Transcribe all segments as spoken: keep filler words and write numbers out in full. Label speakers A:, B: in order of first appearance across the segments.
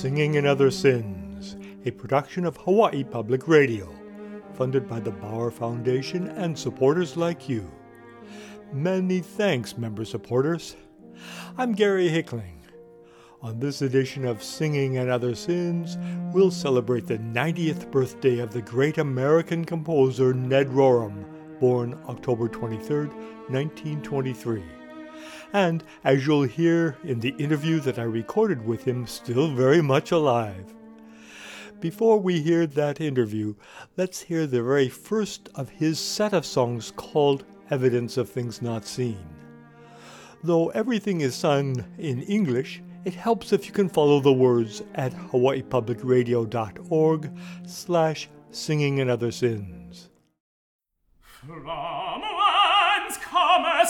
A: Singing and Other Sins, a production of Hawaii Public Radio, funded by the Bauer Foundation and supporters like you. Many thanks, member supporters. I'm Gary Hickling. On this edition of Singing and Other Sins, we'll celebrate the ninetieth birthday of the great American composer Ned Rorem, born October twenty-third, nineteen twenty-three. And, as you'll hear in the interview that I recorded with him, still very much alive. Before we hear that interview, let's hear the very first of his set of songs called Evidence of Things Not Seen. Though everything is sung in English, it helps if you can follow the words at hawaiipublicradio.org slash singing and other sins.
B: From whence cometh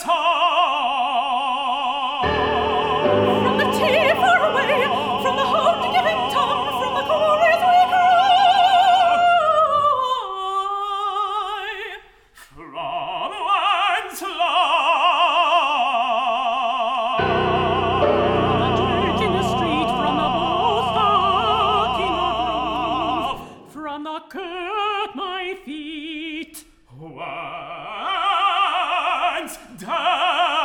B: From the tea far away, from the hound-giving tongue, from the chorus we cry. From whence lie? From the church in the street, from the booth in the grove, from the curb my feet. Whence down?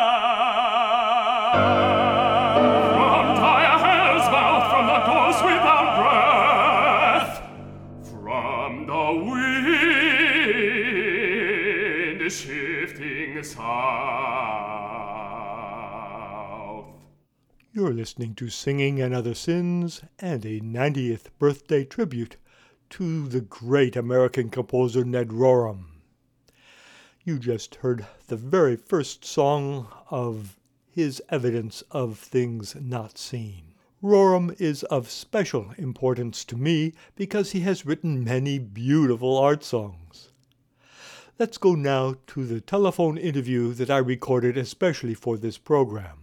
B: Shifting south.
A: You're listening to Singing and Other Sins and a ninetieth birthday tribute to the great American composer Ned Rorem. You just heard the very first song of his Evidence of Things Not Seen. Rorem is of special importance to me because he has written many beautiful art songs. Let's go now to the telephone interview that I recorded especially for this program.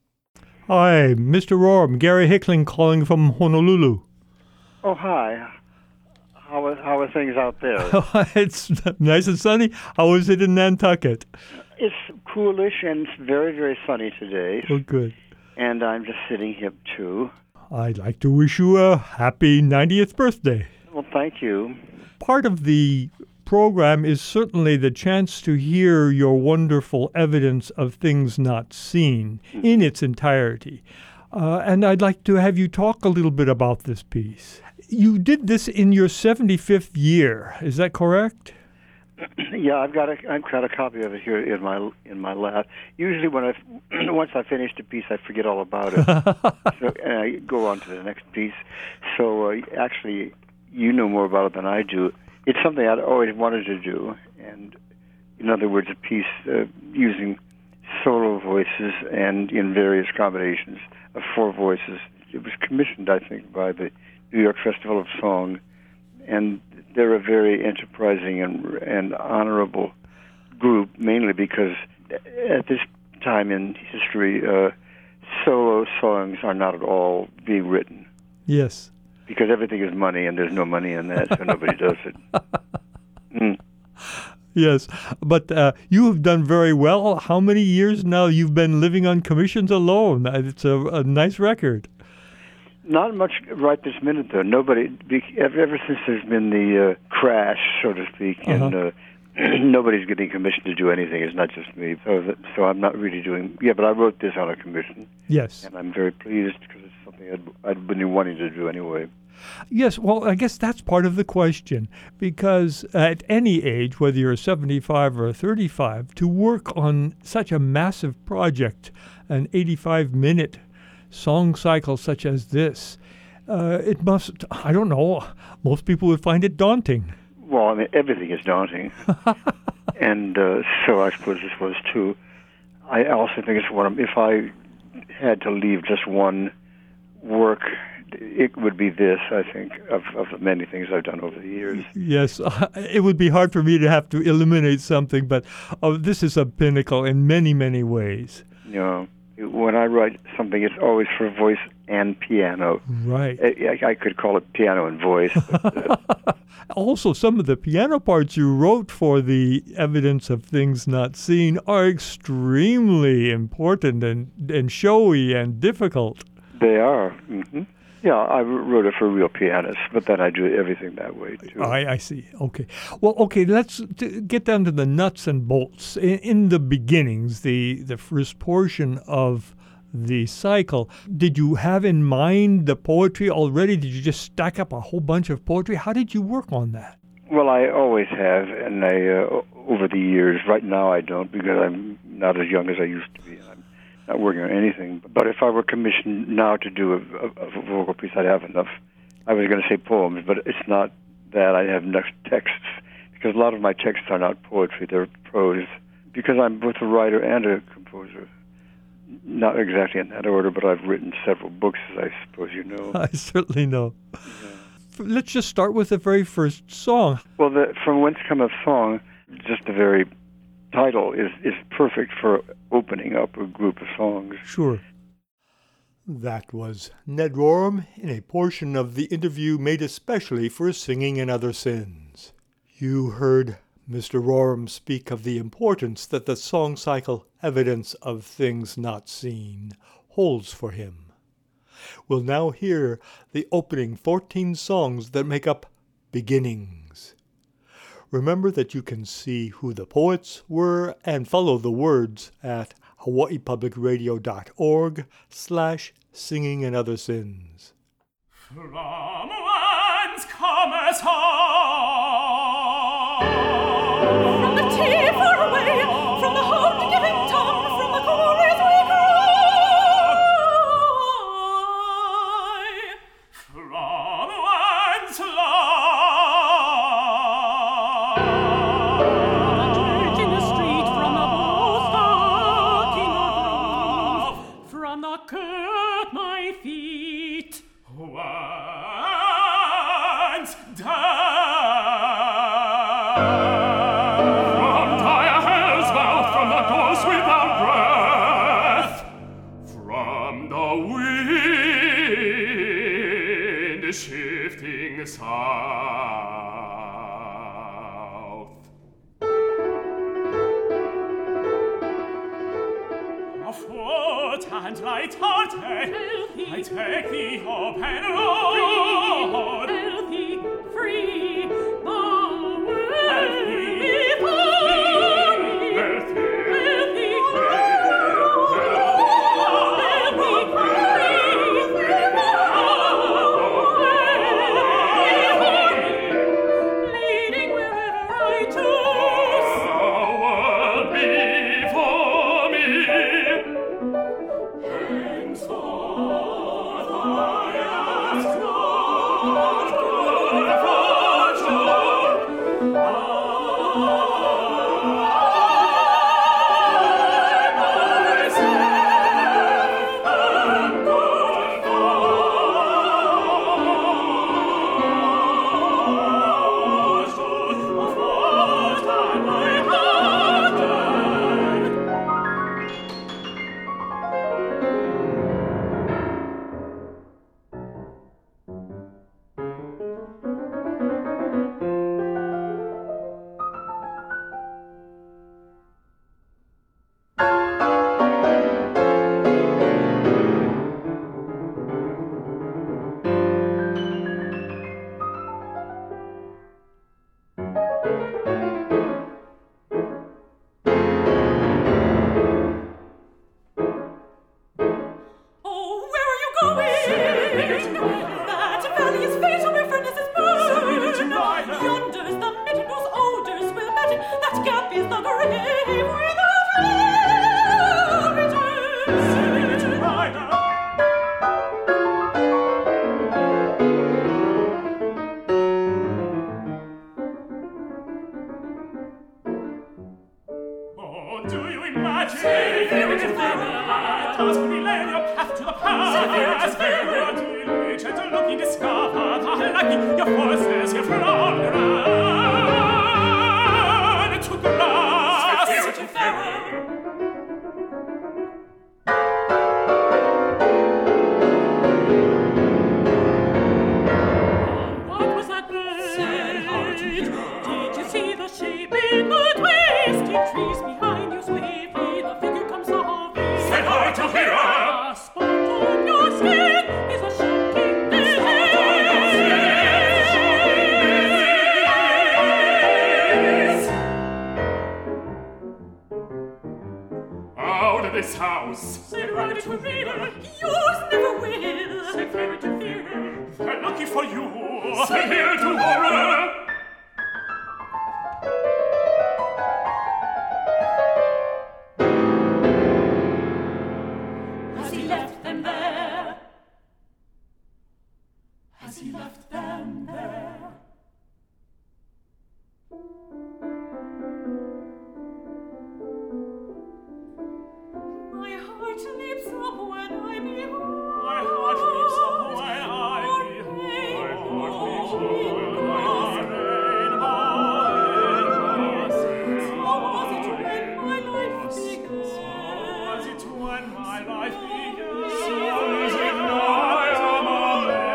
A: Hi, Mister Rorem, Gary Hickling calling from Honolulu.
C: Oh, hi. How are, how are things out there?
A: It's nice and sunny. How is it in Nantucket?
C: It's coolish and it's very, very sunny today.
A: Oh, good.
C: And I'm just sitting here, too.
A: I'd like to wish you a happy ninetieth birthday.
C: Well, thank you.
A: Part of the program is certainly the chance to hear your wonderful Evidence of Things Not Seen mm-hmm. in its entirety. Uh, and I'd like to have you talk a little bit about this piece. You did this in your seventy-fifth year, is that correct?
C: Yeah, I've got a I've got a copy of it here in my in my lap. Usually, when I once I finish the piece, I forget all about it, so, and I go on to the next piece. So uh, actually, you know more about it than I do. It's something I'd always wanted to do, and in other words, a piece uh, using solo voices and in various combinations of four voices. It was commissioned, I think, by the New York Festival of Song, and they're a very enterprising and and honorable group, mainly because at this time in history, uh, solo songs are not at all being written.
A: Yes.
C: Because everything is money, and there's no money in that, so nobody does it. Mm.
A: Yes, but uh, you have done very well. How many years now you've been living on commissions alone? It's a, a nice record.
C: Not much right this minute, though. Nobody, ever, ever since there's been the uh, crash, so to speak, uh-huh. and uh, nobody's getting commissioned to do anything. It's not just me. So, that, so I'm not really doing... Yeah, but I wrote this on a commission.
A: Yes.
C: And I'm very pleased because it's something I'd, I'd been wanting to do anyway.
A: Yes, well, I guess that's part of the question, because at any age, whether you're seventy-five or thirty-five, to work on such a massive project, an eighty-five minute song cycle such as this, uh, it must, I don't know, most people would find it daunting.
C: Well, I mean, everything is daunting, and uh, so I suppose this was too. I also think it's one of, if I had to leave just one work, it would be this, I think, of, of the many things I've done over the years.
A: Yes, uh, it would be hard for me to have to eliminate something, but uh, this is a pinnacle in many, many ways.
C: You know, when I write something, it's always for voice and piano.
A: Right.
C: I, I could call it piano and voice. But, uh,
A: also, some of the piano parts you wrote for the Evidence of Things Not Seen are extremely important and, and showy and difficult.
C: They are. Mm-hmm. Yeah, I wrote it for real pianists, but then I do everything that way, too.
A: I, I see. Okay. Well, okay, let's t- get down to the nuts and bolts. In, in the beginnings, the, the first portion of the cycle, did you have in mind the poetry already? Did you just stack up a whole bunch of poetry? How did you work on that?
C: Well, I always have, and I uh, over the years. Right now I don't, because I'm not as young as I used to be. I'm not working on anything. But if I were commissioned now to do a, a, a vocal piece, I'd have enough. I was going to say poems, but it's not that. I have enough texts, because a lot of my texts are not poetry, they're prose, because I'm both a writer and a composer. Not exactly in that order, but I've written several books, as I suppose you know.
A: I certainly know. Yeah. Let's just start with the very first song.
C: Well, the, From Whence Cometh Song, just the very title is, is perfect for opening up a group of songs.
A: Sure. That was Ned Rorem in a portion of the interview made especially for Singing and Other Sins. You heard Mister Rorem speak of the importance that the song cycle Evidence of Things Not Seen holds for him. We'll now hear the opening fourteen songs that make up Beginnings. Remember that you can see who the poets were and follow the words at hawaii public radio dot org slash singing and other sins.
B: From whence cometh song? From the tea far away, from the hope-giving tongue, from the chorus we cry. From whence love? The church in the street, from the bow stocking of love, from the curd my feet. Whence down? Shifting south. Afoot and light-hearted, I take the open road. Healthy, free, the worthy pony. Healthy, healthy, Spot on your skin is a shocking over this house. Said rabbit to reader, yours never will. Said fairy to theater, they're lucky for you. Said here to horror. Has he left them there? Has he left them there? My heart leaps up when I behold. My heart leaps up when I behold. My heart leaps up when I behold. How was it when my life began? How was it when my life began? So is it now I am amazed.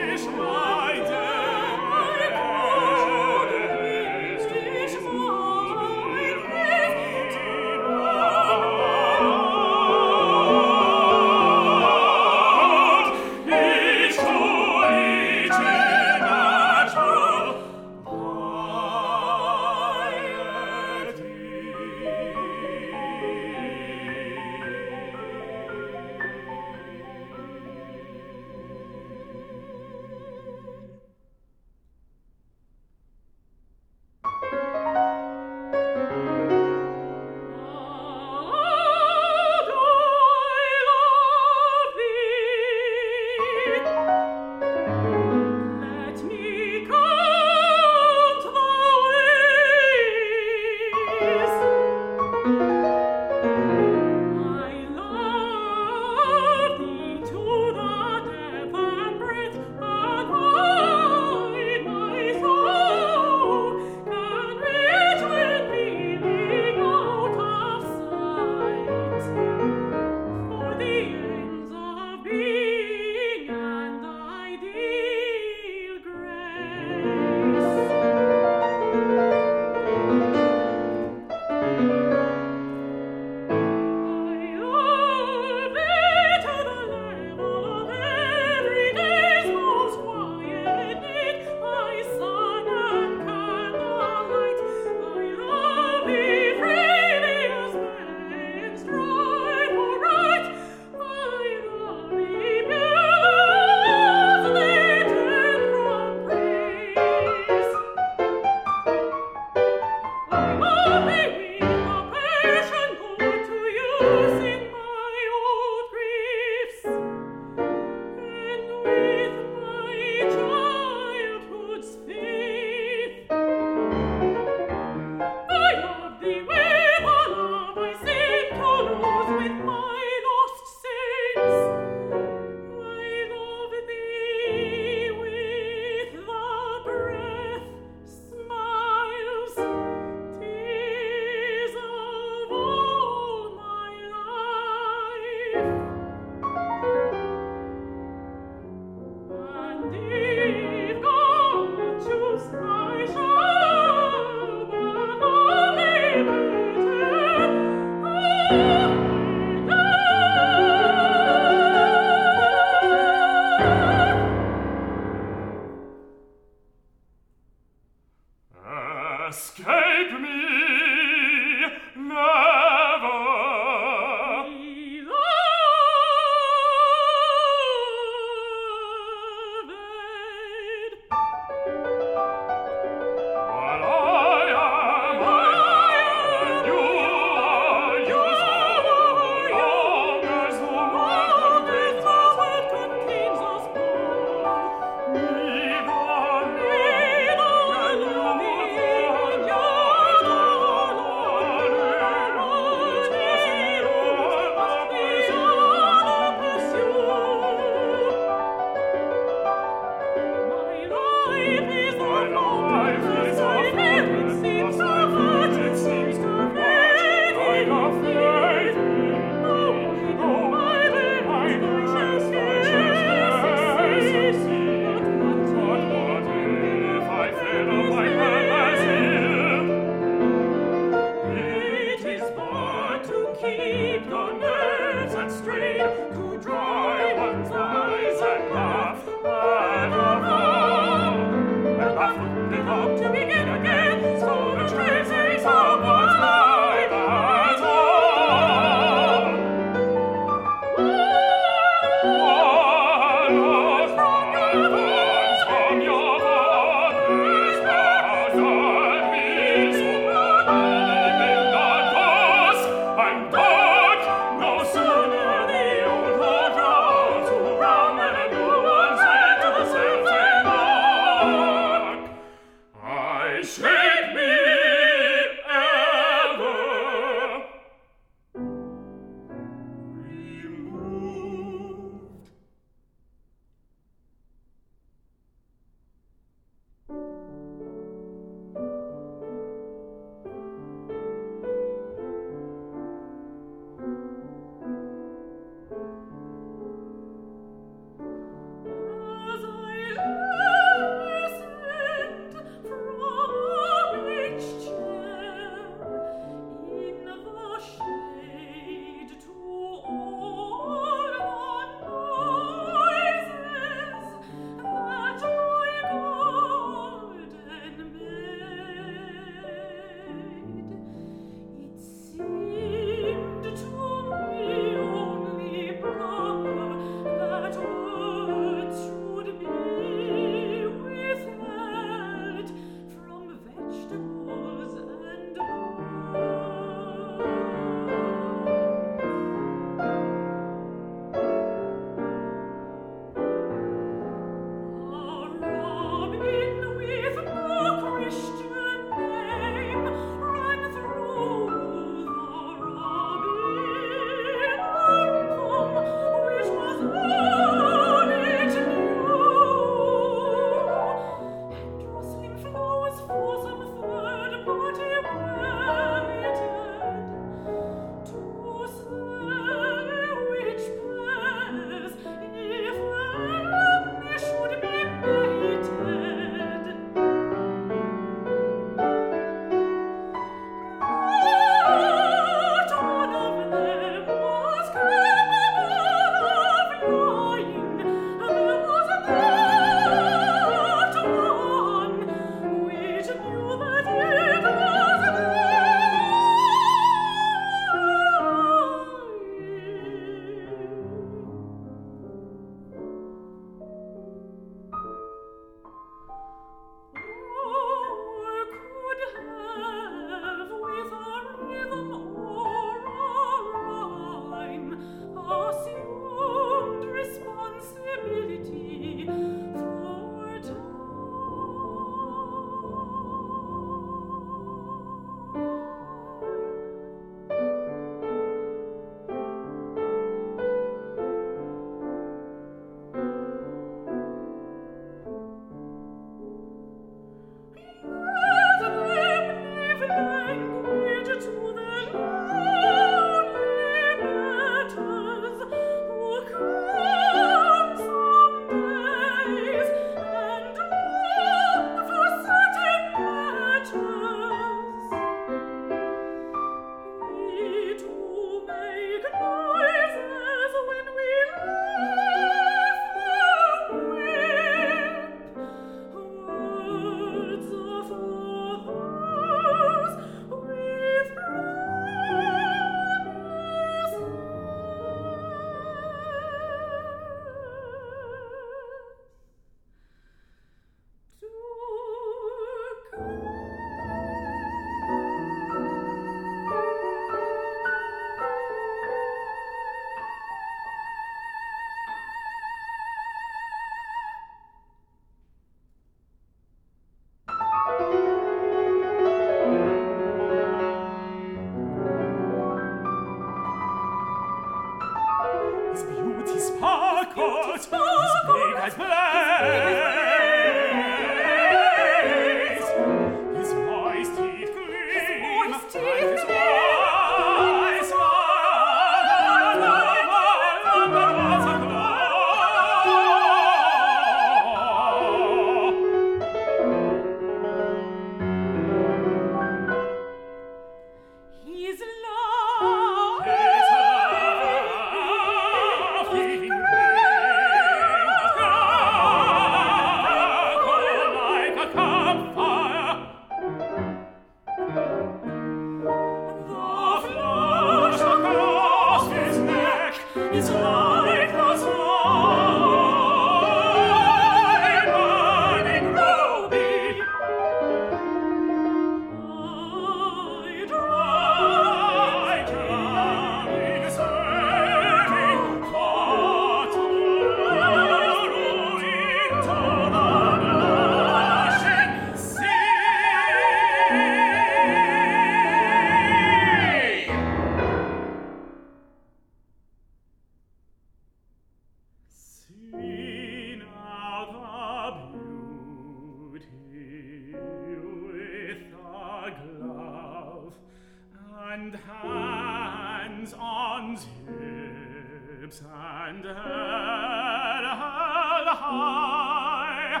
B: and hands on hips and head held high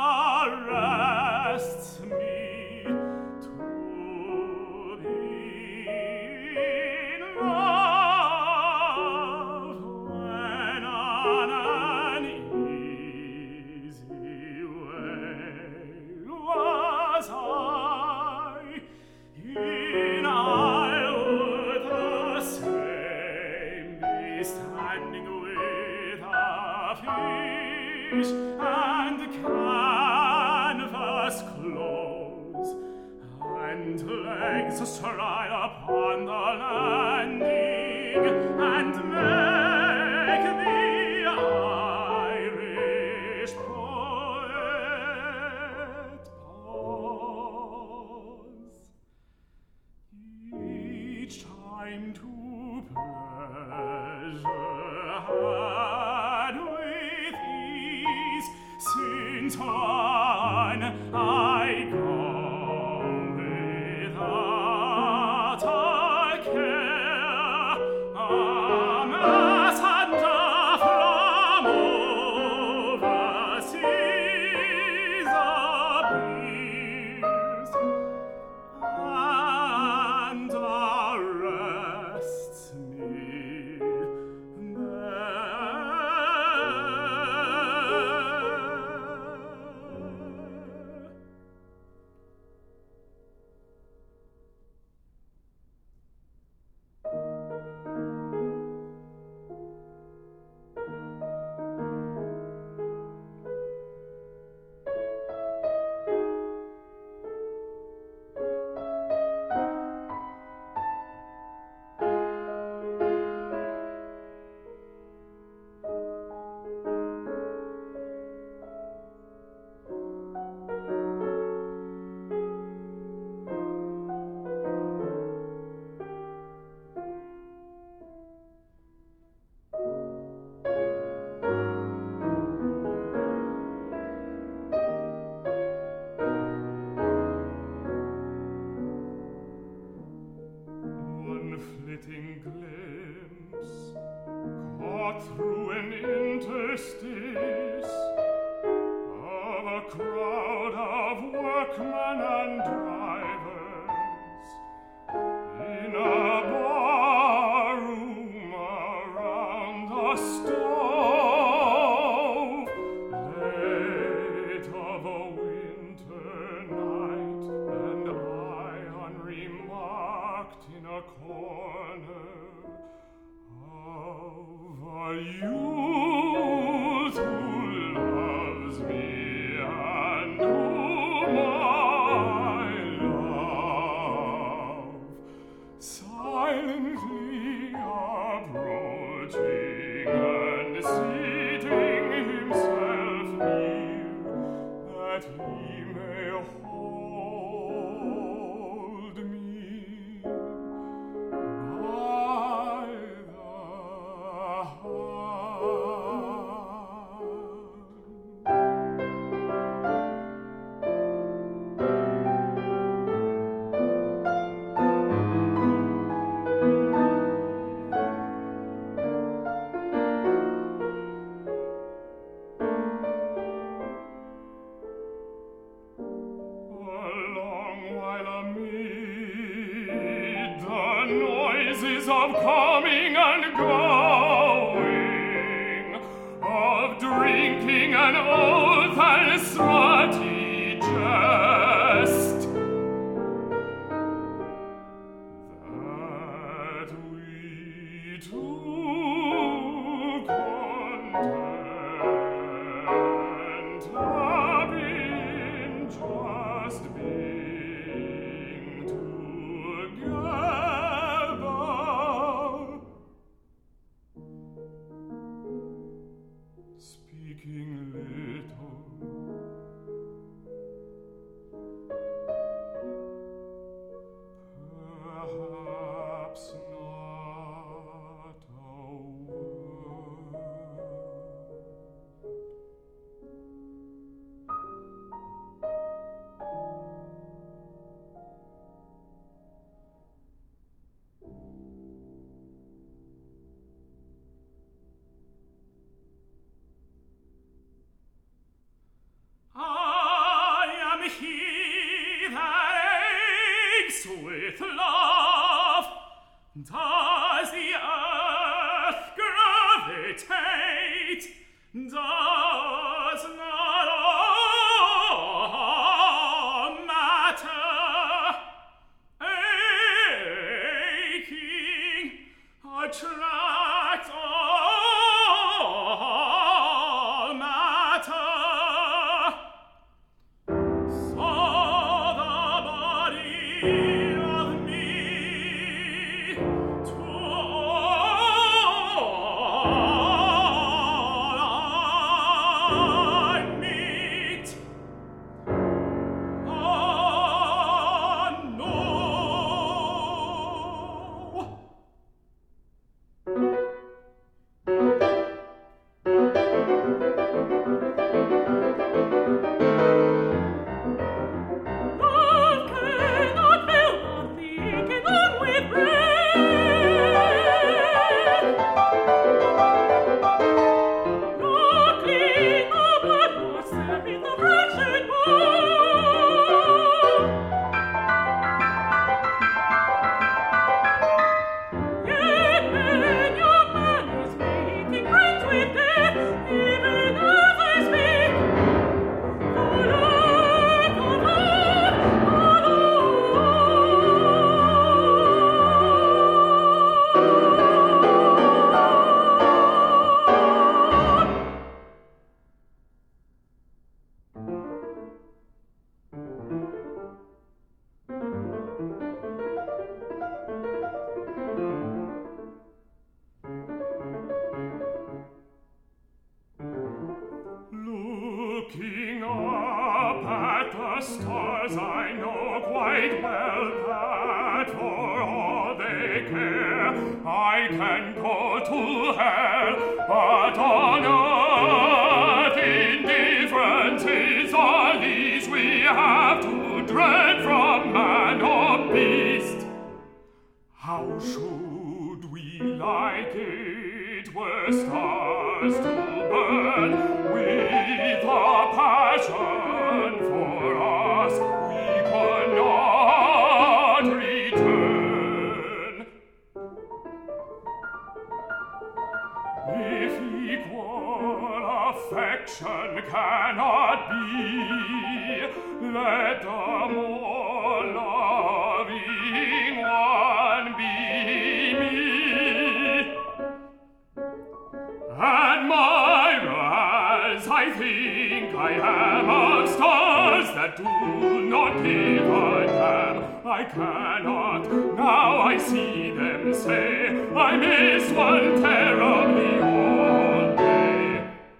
B: arrests me to be in love when on an easy way was I in Isle the same be standing with a fish and canvas clothes and legs stride upon the landing and make the Irish poet pause each time to pleasure had with ease since one I go without a care, a messenger from overseas appears and arrests me there. One flitting glimpse caught through an interstice of a crowd of workmen and drivers in a barroom around a stove late of a winter night, and I unremarked in a corner of a youth who loves me and whom I love, silently approaching and seating himself near that he may hold me by the of coming and going, of drinking an oath and smutty jest, that we two content have been just being together. Speaking little, perhaps not a beats with love. Does the earth gravitate? Does not all matter, aching, attract all matter? So the body of me to all I meet. Ah, no. Love cannot build nothing, cannot with breath. Nor clean the blood, nor separate the fractured bone. Yet when your man is making friends with death, even as I speak, for lack of love Looking up at the stars, I know quite well that for all they care, I can go to hell. But on earth, indifferences are these we have to dread from man or beast. How should we like it were stars to burn with a passion for us we could not return? If equal affection cannot be, let the more loving one be me. Admire as I think I am of stars that do not give a damn. I cannot, now I see them say, I miss one terribly all day.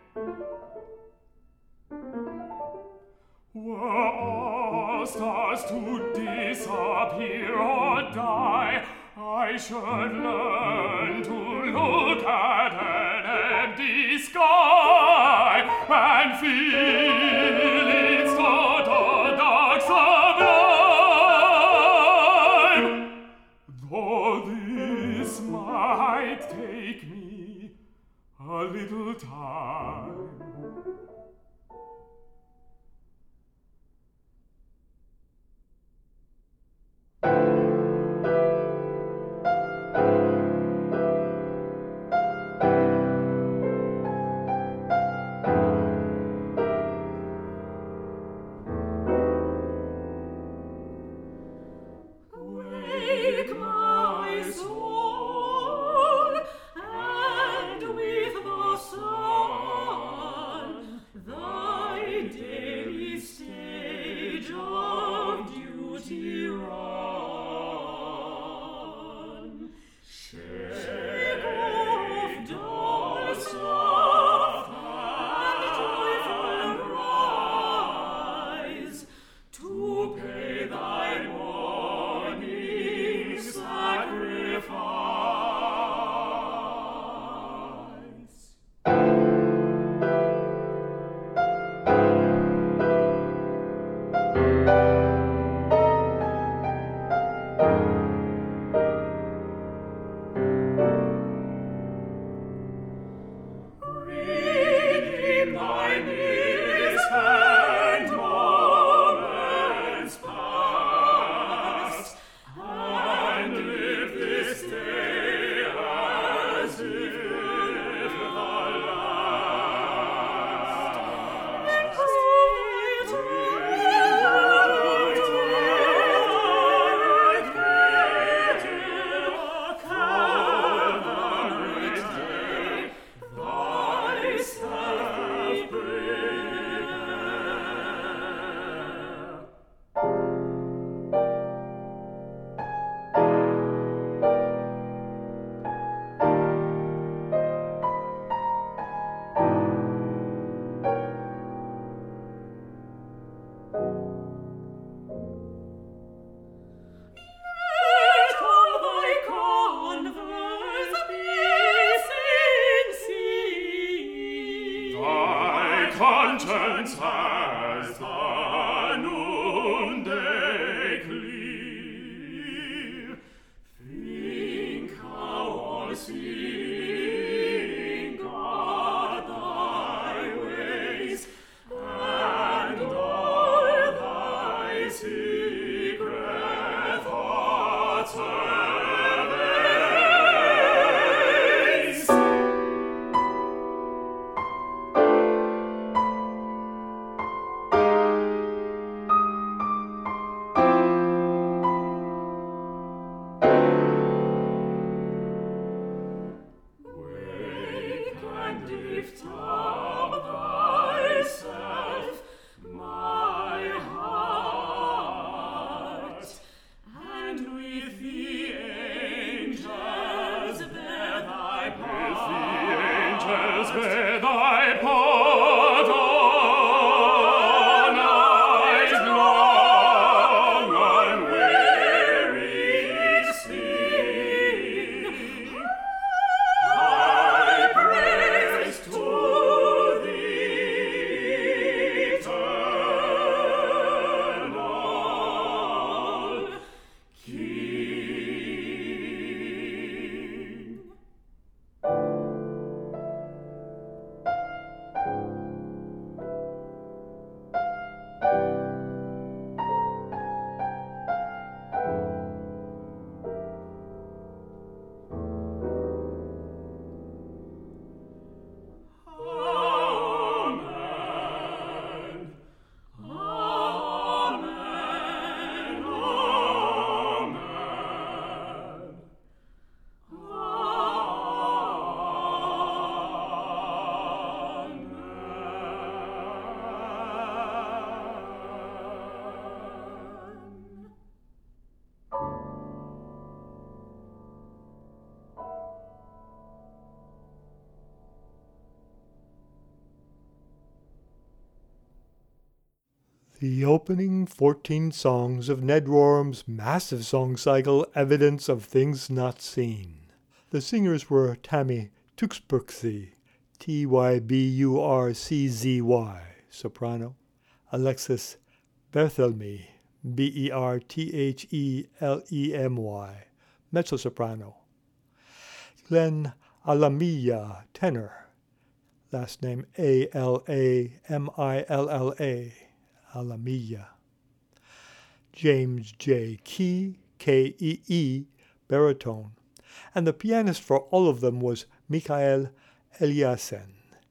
B: Were all stars to disappear or die, I should learn to look at an empty sky and feel its total dark sublime. Though this might take me a little time. Wake my soul, and with the sun
A: The opening fourteen songs of Ned Rorem's massive song cycle, Evidence of Things Not Seen. The singers were Tammy Tewksbury, T Y B U R C Z Y, soprano, Alexis Berthelemy, B E R T H E L E M Y, mezzo-soprano, Glenn Alamilla, tenor, last name A L A M I L L A, Alamilla, James J. Key, K E E, baritone, and the pianist for all of them was Michael Eliassen,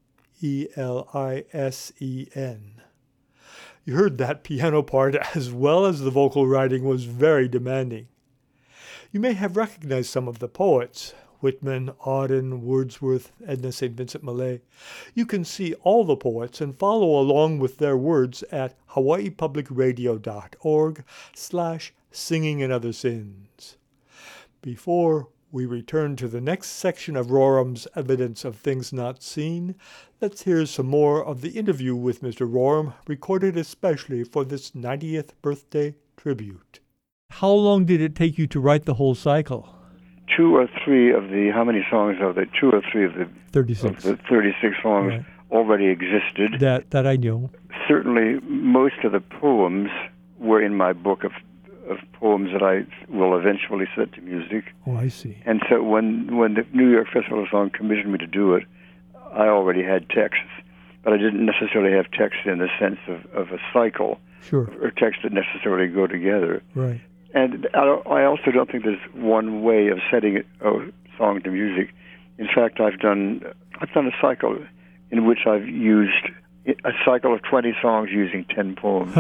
A: E L I S E N. You heard that piano part as well as the vocal writing was very demanding. You may have recognized some of the poets, Whitman, Auden, Wordsworth, Edna Saint Vincent Millay. You can see all the poets and follow along with their words at hawaii public radio dot org slash singing and other sins. Before we return to the next section of Rorem's Evidence of Things Not Seen, let's hear some more of the interview with Mister Rorem, recorded especially for this ninetieth birthday tribute. How long did it take you to write the whole cycle?
C: Two or three of the, how many songs are there? Two or three of the
A: thirty-six,
C: of the thirty-six songs right. already existed.
A: That that I know.
C: Certainly, most of the poems were in my book of of poems that I will eventually set to music.
A: Oh, I see.
C: And so when when the New York Festival of Song commissioned me to do it, I already had texts, but I didn't necessarily have texts in the sense of, of a cycle,
A: sure,
C: or texts that necessarily go together.
A: Right.
C: And I, I also don't think there's one way of setting a song to music. In fact, I've done I've done a cycle in which I've used a cycle of twenty songs using ten poems.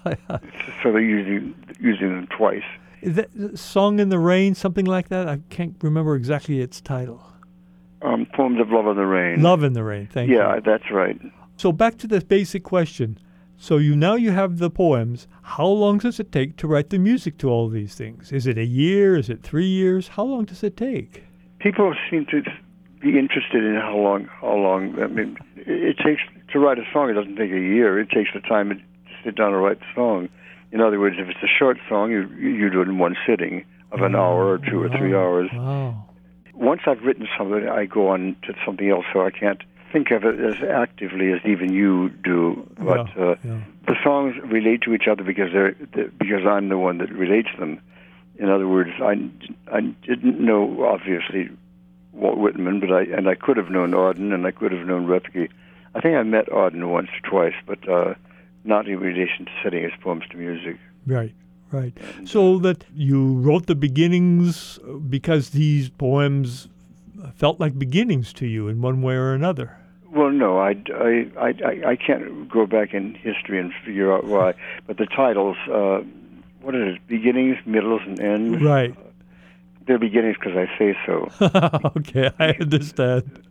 C: So they're using using them twice.
A: Is that Song in the Rain, something like that? I can't remember exactly its title.
C: Um, Poems of Love in the Rain.
A: Love in the Rain, thank
C: yeah,
A: you.
C: Yeah, that's right.
A: So back to the basic question. So you now you have the poems. How long does it take to write the music to all these things? Is it a year? Is it three years? How long does it take?
C: People seem to be interested in how long. How long? I mean, it takes to write a song. It doesn't take a year. It takes the time to sit down and write the song. In other words, if it's a short song, you you do it in one sitting of an oh, hour or two or three hours.
A: Wow.
C: Once I've written something, I go on to something else, so I can't think of it as actively as even you do. But
A: yeah,
C: uh,
A: yeah.
C: the songs relate to each other because they're, they're because I'm the one that relates them. In other words, I, I didn't know obviously Walt Whitman, but I and I could have known Auden and I could have known Repke. I think I met Auden once or twice, but uh, not in relation to setting his poems to music.
A: Right. Right. So that you wrote the beginnings because these poems felt like beginnings to you in one way or another.
C: Well, no, I, I, I, I can't go back in history and figure out why. But the titles, uh, what is it, beginnings, middles, and ends?
A: Right.
C: Uh, they're beginnings because I say so.
A: Okay, I understand.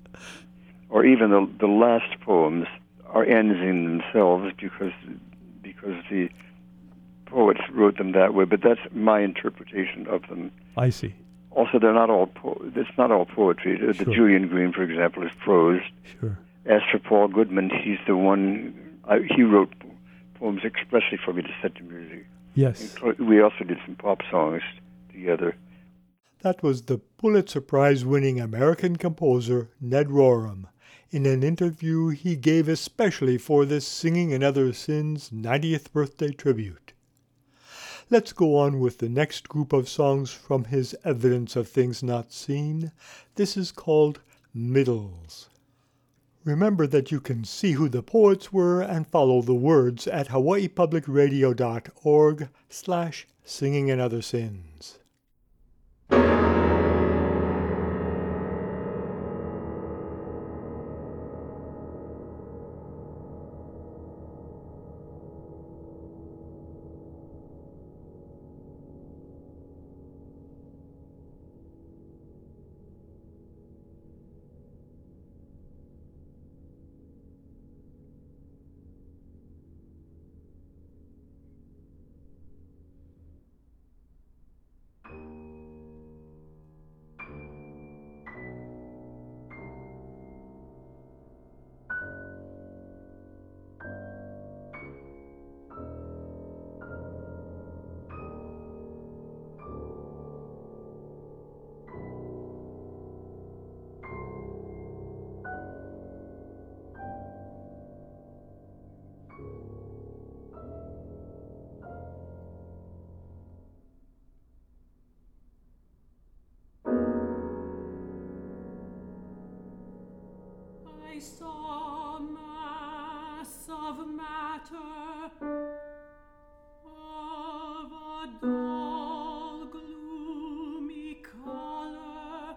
C: Or even the the last poems are ends in themselves because because the poets wrote them that way, but that's my interpretation of them.
A: I see.
C: Also, they're not all po- it's not all poetry. The
A: Sure.
C: Julian Green, for example, is prose.
A: Sure.
C: As for Paul Goodman, he's the one, I, he wrote poems expressly for me to set to music.
A: Yes.
C: And we also did some pop songs together.
A: That was the Pulitzer Prize-winning American composer Ned Rorem in an interview he gave especially for this Singing and Other Sins ninetieth birthday tribute. Let's go on with the next group of songs from his Evidence of Things Not Seen. This is called Middles. Remember that you can see who the poets were and follow the words at hawaii public radio dot org slash singing and other sins.
D: I saw mass of matter of a dull, gloomy color,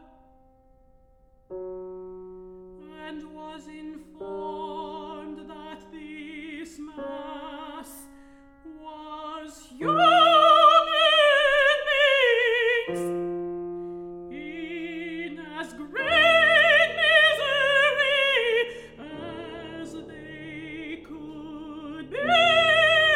D: and was informed that this mass was human beings in as great misery as they could be.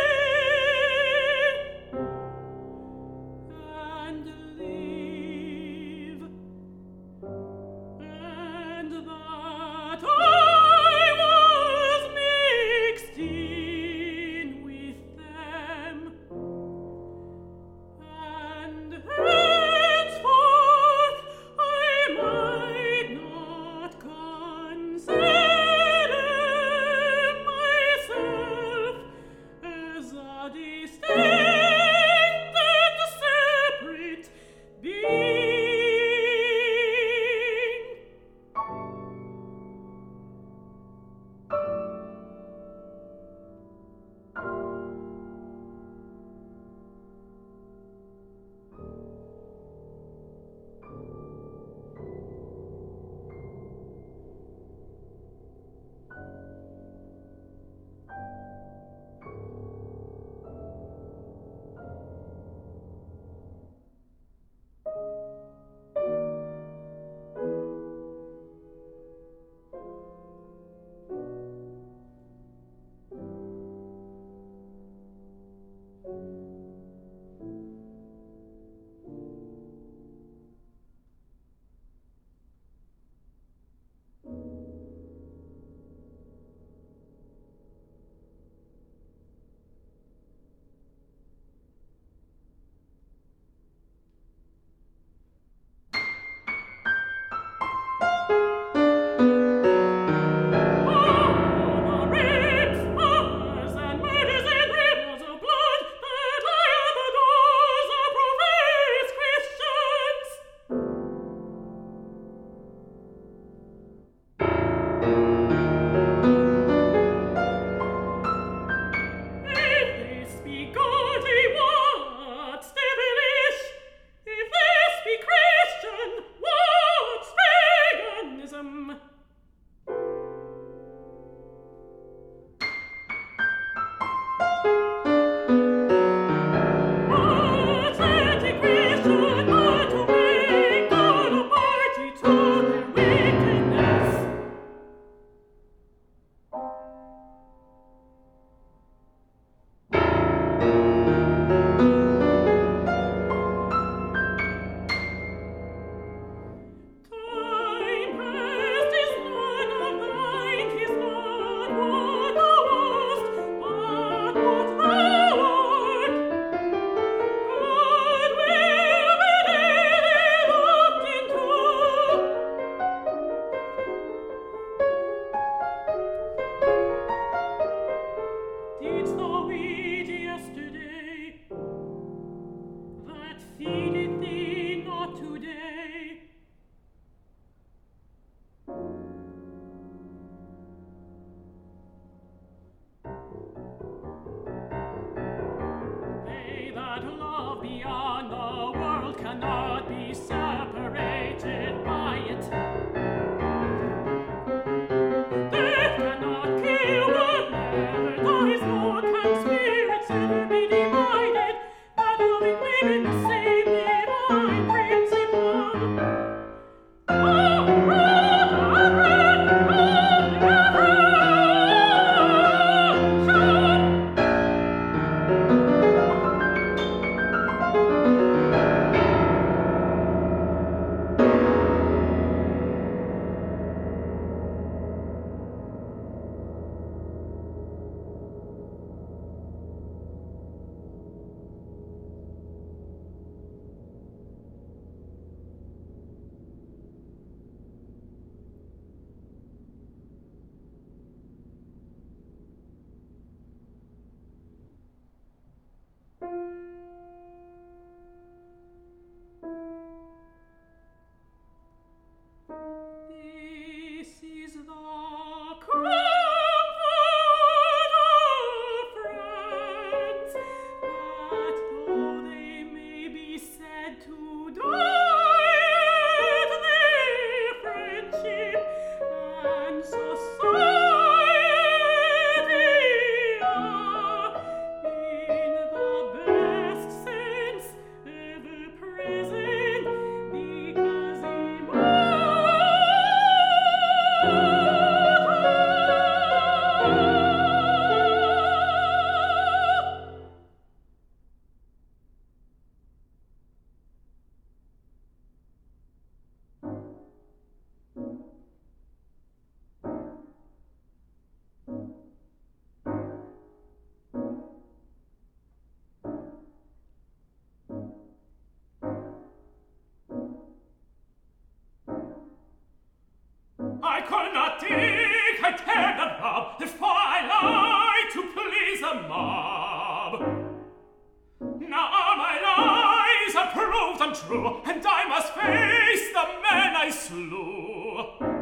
B: true, and I must face the man I slew.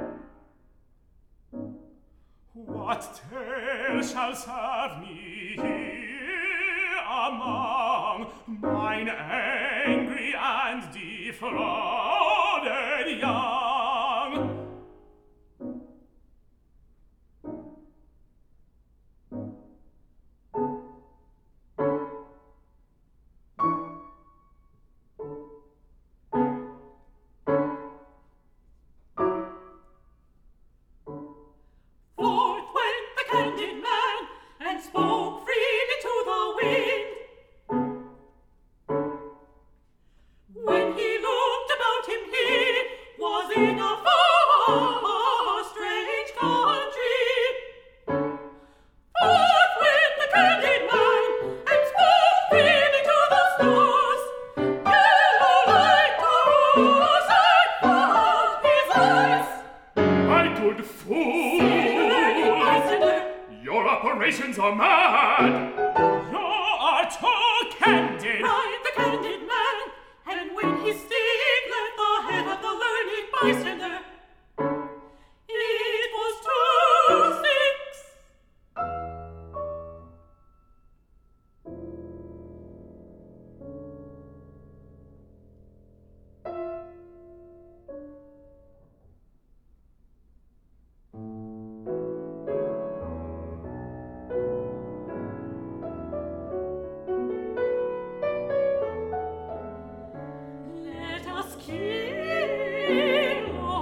B: What tale shall serve me here among mine angry and defrauded young?
D: Spoke freely to the wind. When he looked about him, he was in a far strange country. Forth went the candid man, and spoke freely to the stars. Yellow light arose and filled his eyes.
B: My good fool! Your operations are mad! You are too candid!
D: Cried the candid man, and when his steed left the head of the learned bystander, it was two six. Let us kill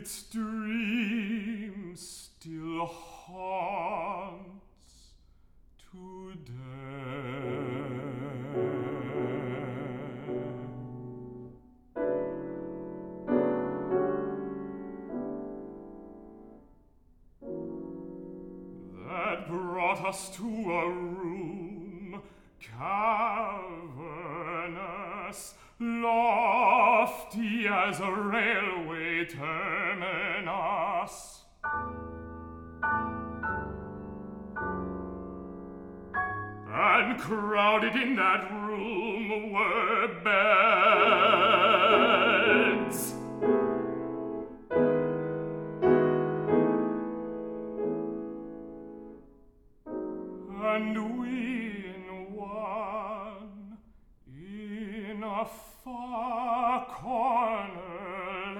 B: its dream still haunts today. That brought us to a room cavernous, lofty as a railway terminus. And crowded in that room were beds. And we in one, in a far corner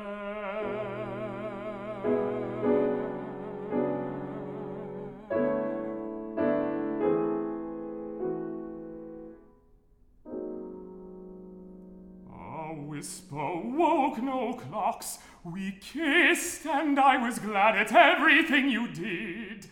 B: lay. A whisper woke no clocks. We kissed, and I was glad at everything you did.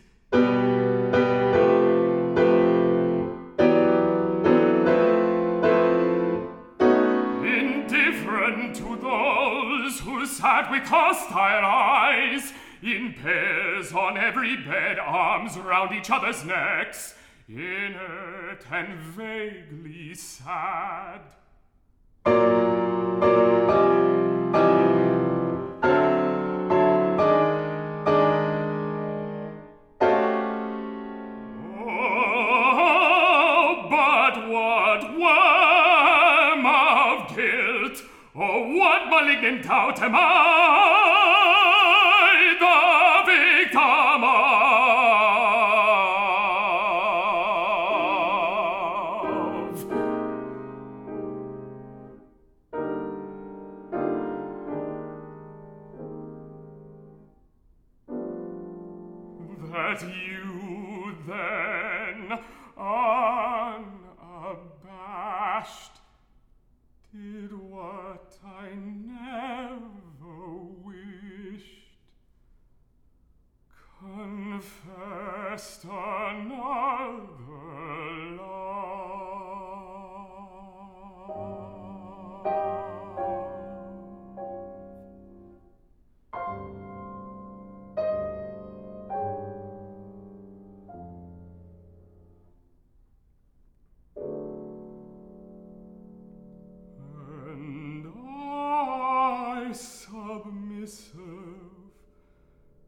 B: To those who sat with hostile eyes, in pairs on every bed, arms round each other's necks, inert and vaguely sad. Oh, but what worm of guilt! Oh, what malignant doubt am I the victim of? That you then, unabashed, did what I never wished, confessed another submissive,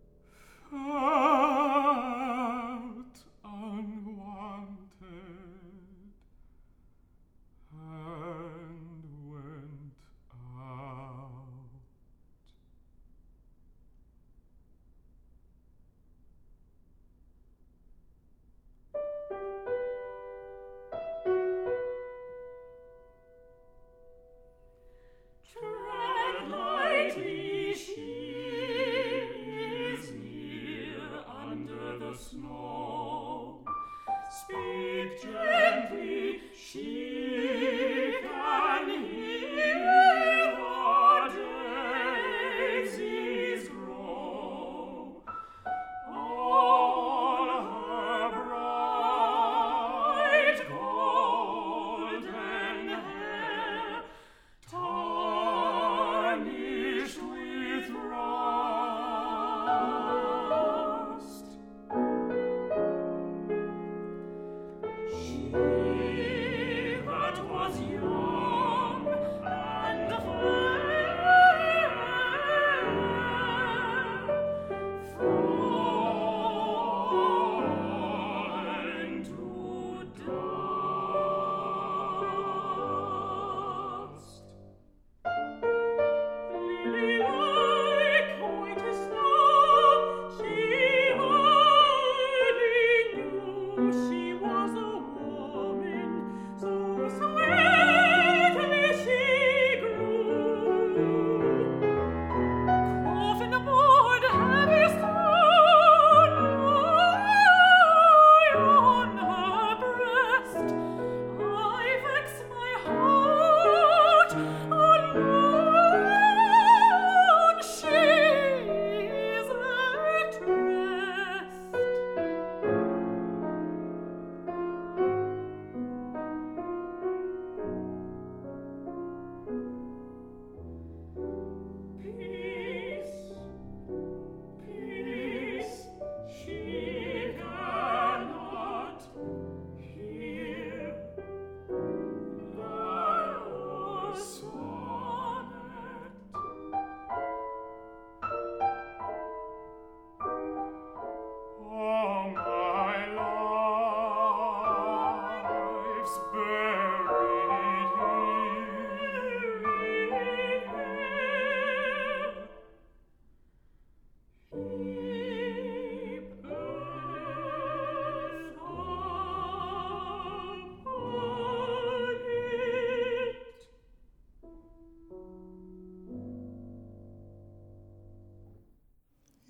B: felt unwanted.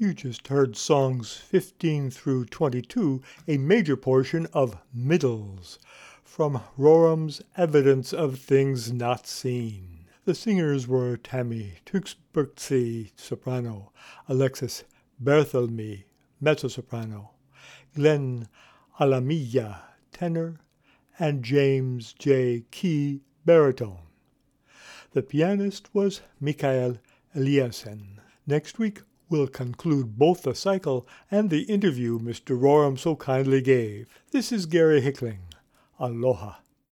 A: You just heard songs fifteen through twenty-two, a major portion of Middles, from Rorum's Evidence of Things Not Seen. The singers were Tammy Tewksbury, soprano, Alexis Bartholomew, mezzo-soprano, Glenn Alamilla, tenor, and James J. Key, baritone. The pianist was Mikael Eliassen. Next week, we'll conclude both the cycle and the interview Mister Rorum so kindly gave. This is Gary Hickling. Aloha.